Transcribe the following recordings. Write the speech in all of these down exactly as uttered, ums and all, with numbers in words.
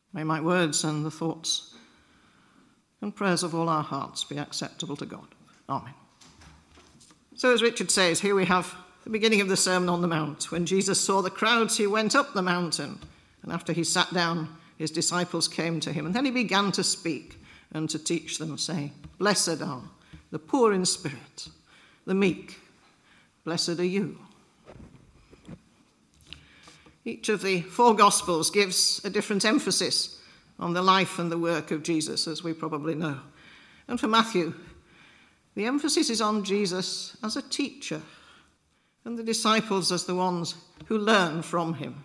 May my words and the thoughts and prayers of all our hearts be acceptable to God. Amen. So as Richard says, here we have the beginning of the Sermon on the Mount. When Jesus saw the crowds, he went up the mountain, and after he sat down, his disciples came to him, and then he began to speak and to teach them, saying, "Blessed are the poor in spirit, the meek. Blessed are you." Each of the four Gospels gives a different emphasis on the life and the work of Jesus, as we probably know. And for Matthew, the emphasis is on Jesus as a teacher and the disciples as the ones who learn from him.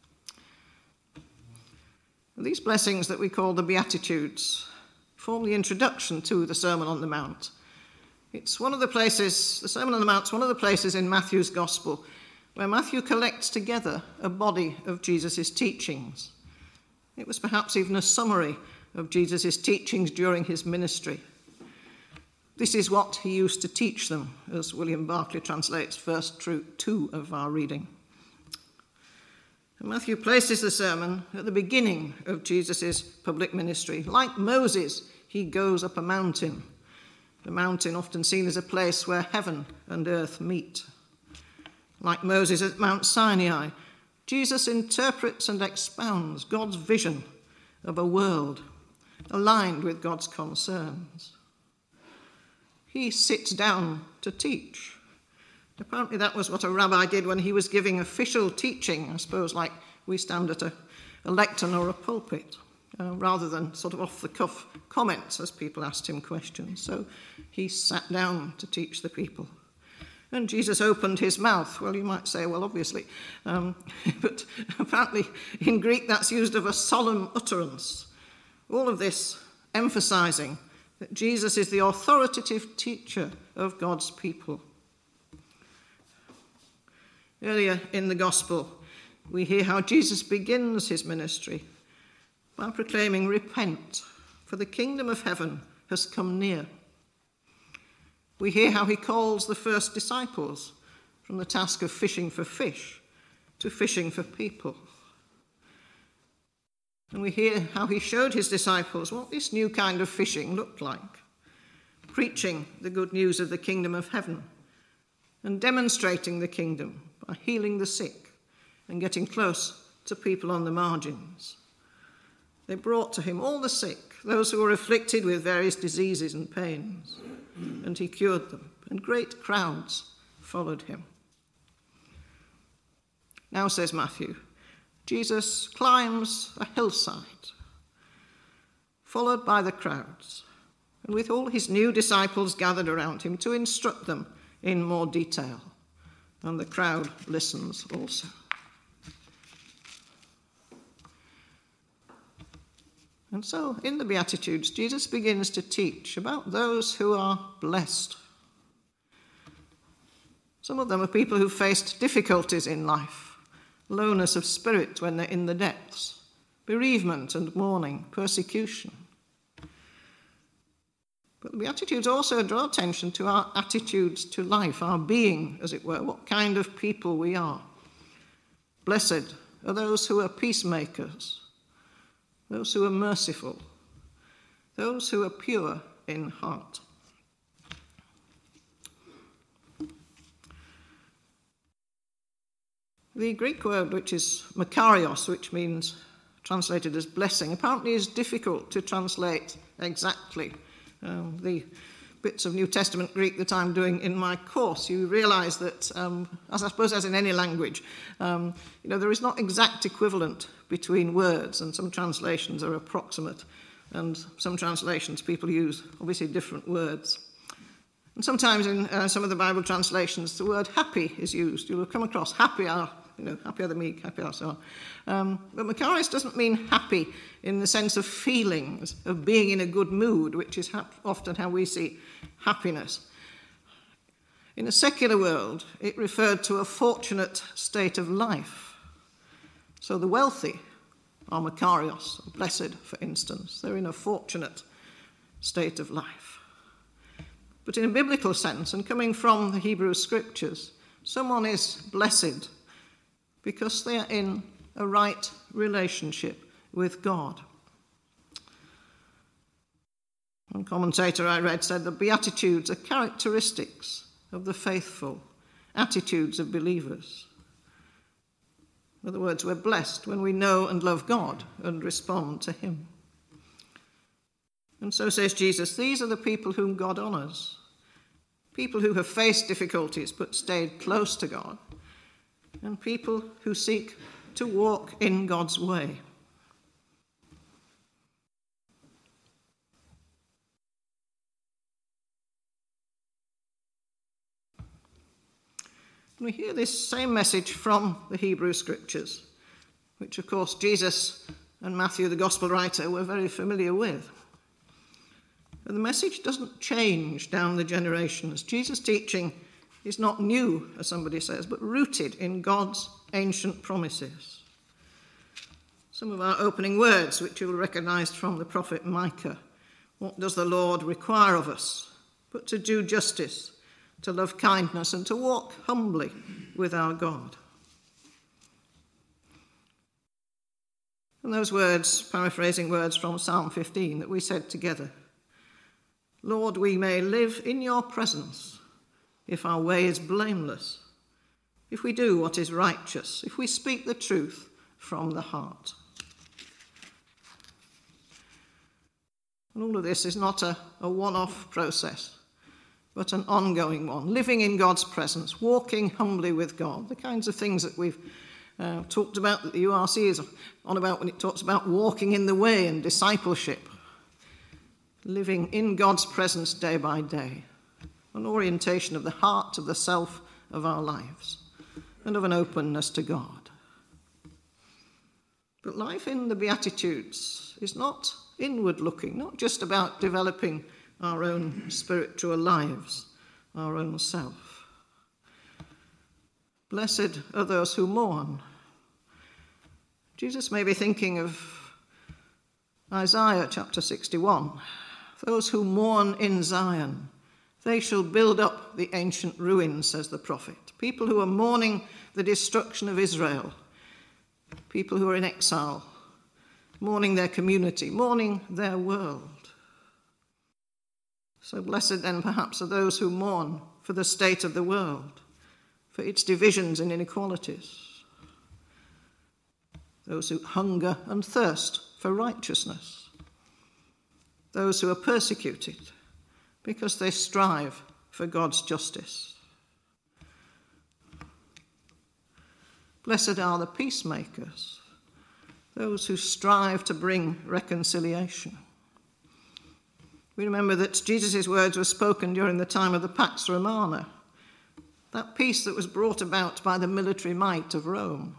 These blessings that we call the Beatitudes form the introduction to the Sermon on the Mount. It's one of the places, the Sermon on the Mount is one of the places in Matthew's Gospel where Matthew collects together a body of Jesus' teachings. It was perhaps even a summary of Jesus' teachings during his ministry. This is what he used to teach them, as William Barclay translates verse two of our reading. And Matthew places the sermon at the beginning of Jesus' public ministry. Like Moses, he goes up a mountain, the mountain often seen as a place where heaven and earth meet. Like Moses at Mount Sinai, Jesus interprets and expounds God's vision of a world aligned with God's concerns. He sits down to teach. Apparently that was what a rabbi did when he was giving official teaching, I suppose, like we stand at a, a lectern or a pulpit, uh, rather than sort of off-the-cuff comments as people asked him questions. So he sat down to teach the people. And Jesus opened his mouth. Well, you might say, well, obviously. Um, but apparently in Greek that's used of a solemn utterance. All of this emphasizing that Jesus is the authoritative teacher of God's people. Earlier in the Gospel, we hear how Jesus begins his ministry by proclaiming, "Repent, for the kingdom of heaven has come near." We hear how he calls the first disciples from the task of fishing for fish to fishing for people. And we hear how he showed his disciples what this new kind of fishing looked like, preaching the good news of the kingdom of heaven and demonstrating the kingdom by healing the sick and getting close to people on the margins. They brought to him all the sick, those who were afflicted with various diseases and pains, and he cured them, and great crowds followed him. Now, says Matthew, Jesus climbs a hillside, followed by the crowds, and with all his new disciples gathered around him to instruct them in more detail, and the crowd listens also. And so, in the Beatitudes, Jesus begins to teach about those who are blessed. Some of them are people who faced difficulties in life, lowness of spirit when they're in the depths, bereavement and mourning, persecution. But the Beatitudes also draw attention to our attitudes to life, our being, as it were, what kind of people we are. Blessed are those who are peacemakers, those who are merciful, those who are pure in heart. The Greek word, which is makarios, which means translated as blessing, apparently is difficult to translate exactly. Um, the bits of New Testament Greek that I'm doing in my course, you realise that, um, as I suppose as in any language, um, you know, there is not exact equivalent between words, and some translations are approximate, and some translations people use obviously different words. And sometimes in uh, some of the Bible translations, the word happy is used. You'll come across happy are, you know, happy are the meek, happy are so on. Um, but makarios doesn't mean happy in the sense of feelings, of being in a good mood, which is ha- often how we see happiness. In a secular world, it referred to a fortunate state of life. So the wealthy are makarios, blessed, for instance. They're in a fortunate state of life. But in a biblical sense, and coming from the Hebrew scriptures, someone is blessed because they are in a right relationship with God. One commentator I read said the Beatitudes are characteristics of the faithful, attitudes of believers. In other words, we're blessed when we know and love God and respond to him. And so says Jesus, these are the people whom God honours, people who have faced difficulties but stayed close to God, and people who seek to walk in God's way. We hear this same message from the Hebrew Scriptures, which of course Jesus and Matthew, the Gospel writer, were very familiar with. And the message doesn't change down the generations. Jesus' teaching is not new, as somebody says, but rooted in God's ancient promises. Some of our opening words, which you'll recognise from the prophet Micah. What does the Lord require of us? But to do justice, to love kindness, and to walk humbly with our God. And those words, paraphrasing words from Psalm fifteen that we said together. Lord, we may live in your presence if our way is blameless, if we do what is righteous, if we speak the truth from the heart. And all of this is not a, a one-off process, but an ongoing one, living in God's presence, walking humbly with God, the kinds of things that we've uh, talked about, that the U R C is on about when it talks about walking in the way and discipleship. Living in God's presence day by day, an orientation of the heart, of the self, of our lives, and of an openness to God. But life in the Beatitudes is not inward looking, not just about developing our own spiritual lives, our own self. Blessed are those who mourn. Jesus may be thinking of Isaiah chapter sixty-one. Those who mourn in Zion, they shall build up the ancient ruins, says the prophet. People who are mourning the destruction of Israel, people who are in exile, mourning their community, mourning their world. So blessed then perhaps are those who mourn for the state of the world, for its divisions and inequalities. Those who hunger and thirst for righteousness. Those who are persecuted because they strive for God's justice. Blessed are the peacemakers, those who strive to bring reconciliation. We remember that Jesus' words were spoken during the time of the Pax Romana, that peace that was brought about by the military might of Rome.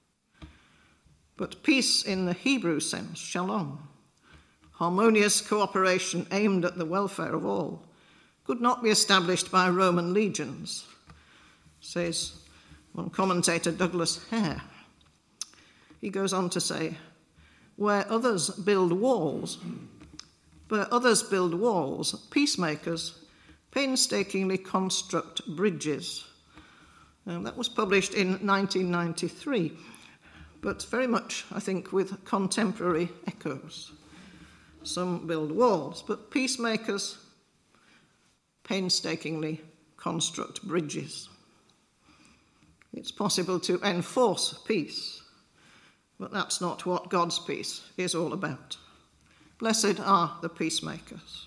But peace in the Hebrew sense, shalom, harmonious cooperation aimed at the welfare of all, could not be established by Roman legions, says one commentator, Douglas Hare. He goes on to say, where others build walls, where others build walls, peacemakers painstakingly construct bridges. Um, that was published in nineteen ninety-three, but very much, I think, with contemporary echoes. Some build walls, but peacemakers painstakingly construct bridges. It's possible to enforce peace, but that's not what God's peace is all about. Blessed are the peacemakers.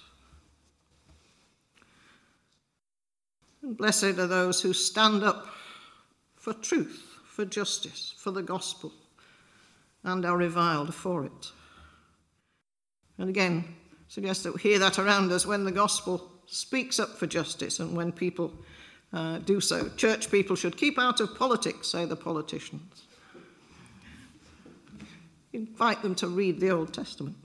And blessed are those who stand up for truth, for justice, for the gospel, and are reviled for it. And again, suggest that we hear that around us when the gospel speaks up for justice and when people uh, do so. Church people should keep out of politics, say the politicians. Invite them to read the Old Testament.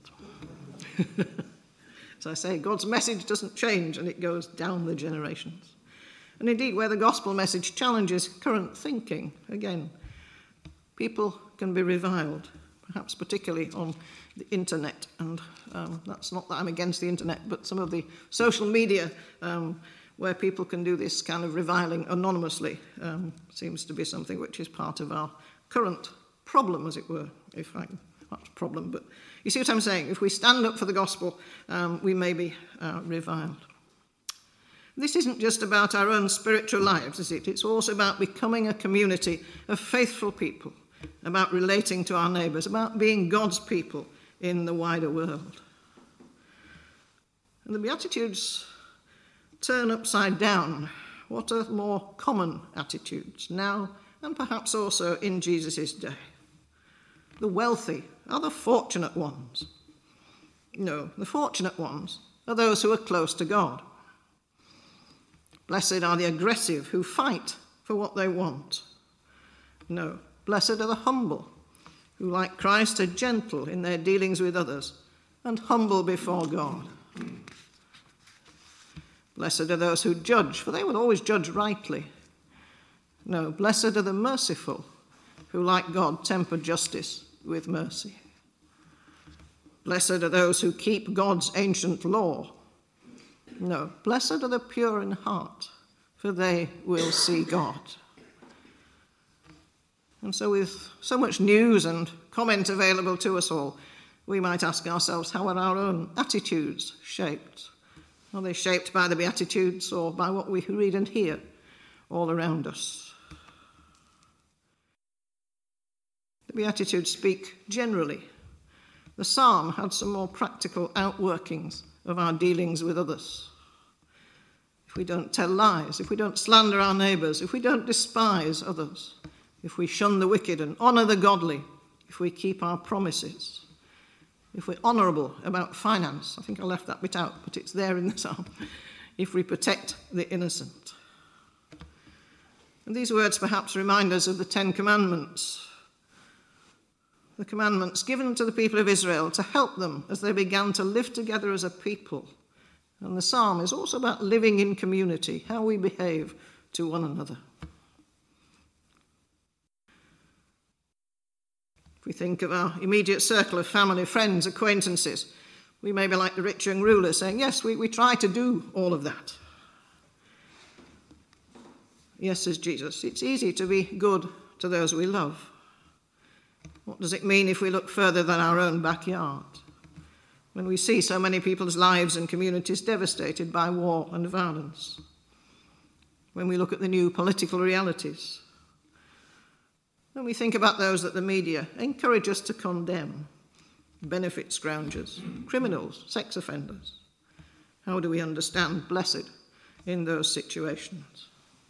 As I say, God's message doesn't change and it goes down the generations. And indeed, where the gospel message challenges current thinking, again, people can be reviled, perhaps particularly on the internet. And um, that's not that I'm against the internet, but some of the social media um, where people can do this kind of reviling anonymously um, seems to be something which is part of our current problem, as it were, if I, not problem, but You see what I'm saying? If we stand up for the gospel, um, we may be uh, reviled. This isn't just about our own spiritual lives, is it? It's also about becoming a community of faithful people, about relating to our neighbours, about being God's people in the wider world. And the Beatitudes turn upside down what are more common attitudes now and perhaps also in Jesus' day. The wealthy are the fortunate ones. No, the fortunate ones are those who are close to God. Blessed are the aggressive who fight for what they want. No, blessed are the humble who, like Christ, are gentle in their dealings with others and humble before God. Blessed are those who judge, for they will always judge rightly. No, blessed are the merciful who, like God, temper justice with mercy. Blessed are those who keep God's ancient law. No, blessed are the pure in heart, for they will see God. And so with so much news and comment available to us all, we might ask ourselves, how are our own attitudes shaped? Are they shaped by the Beatitudes or by what we read and hear all around us? The Beatitudes speak generally. The psalm had some more practical outworkings of our dealings with others. If we don't tell lies, if we don't slander our neighbours, if we don't despise others, if we shun the wicked and honour the godly, if we keep our promises, if we're honourable about finance, I think I left that bit out, but it's there in the psalm, if we protect the innocent. And these words perhaps remind us of the Ten Commandments, the commandments given to the people of Israel to help them as they began to live together as a people. And the psalm is also about living in community, how we behave to one another. If we think of our immediate circle of family, friends, acquaintances, we may be like the rich young ruler saying, yes, we, we try to do all of that. Yes, says Jesus, it's easy to be good to those we love. What does it mean if we look further than our own backyard? When we see so many people's lives and communities devastated by war and violence? When we look at the new political realities? When we think about those that the media encourage us to condemn, benefit scroungers, criminals, sex offenders? How do we understand blessed in those situations?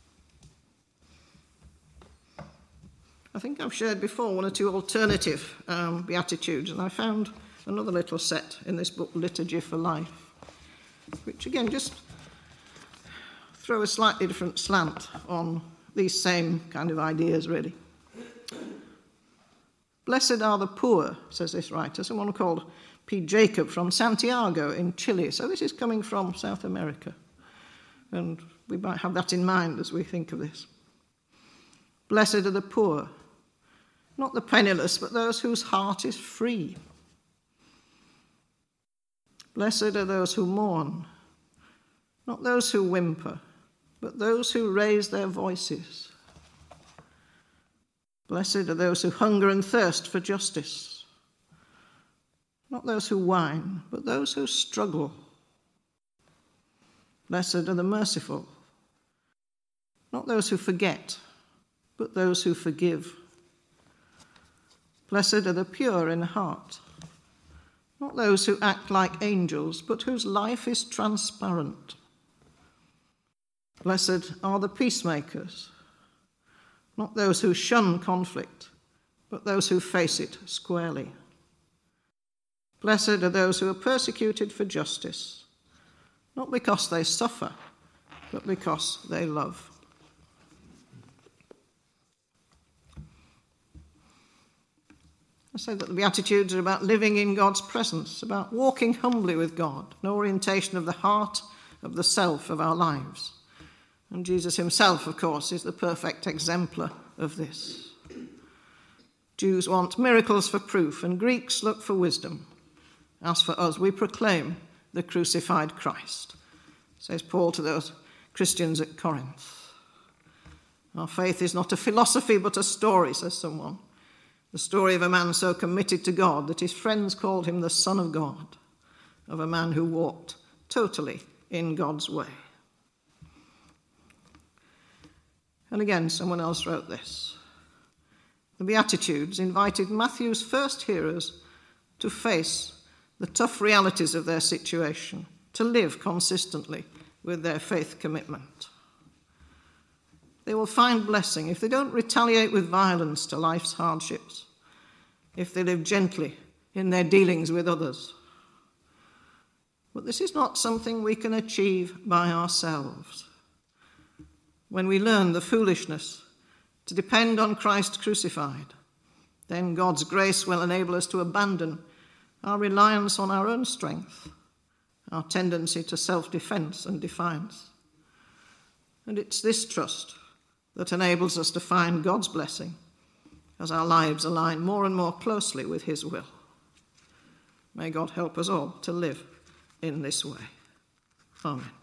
I think I've shared before one or two alternative um, Beatitudes, and I found another little set in this book, Liturgy for Life, which again just throw a slightly different slant on these same kind of ideas, really. Blessed are the poor, says this writer, someone called P. Jacob from Santiago in Chile. So this is coming from South America, and we might have that in mind as we think of this. Blessed are the poor, not the penniless, but those whose heart is free. Blessed are those who mourn, not those who whimper, but those who raise their voices. Blessed are those who hunger and thirst for justice, not those who whine, but those who struggle. Blessed are the merciful, not those who forget, but those who forgive. Blessed are the pure in heart, not those who act like angels, but whose life is transparent. Blessed are the peacemakers, not those who shun conflict, but those who face it squarely. Blessed are those who are persecuted for justice, not because they suffer, but because they love. I say that the Beatitudes are about living in God's presence, about walking humbly with God, an orientation of the heart, of the self, of our lives. And Jesus himself, of course, is the perfect exemplar of this. Jews want miracles for proof, and Greeks look for wisdom. As for us, we proclaim the crucified Christ, says Paul to those Christians at Corinth. Our faith is not a philosophy, but a story, says someone. The story of a man so committed to God that his friends called him the Son of God, of a man who walked totally in God's way. And again, someone else wrote this. The Beatitudes invited Matthew's first hearers to face the tough realities of their situation, to live consistently with their faith commitment. They will find blessing if they don't retaliate with violence to life's hardships, if they live gently in their dealings with others. But this is not something we can achieve by ourselves. When we learn the foolishness to depend on Christ crucified, then God's grace will enable us to abandon our reliance on our own strength, our tendency to self-defense and defiance. And it's this trust that enables us to find God's blessing as our lives align more and more closely with his will. May God help us all to live in this way. Amen.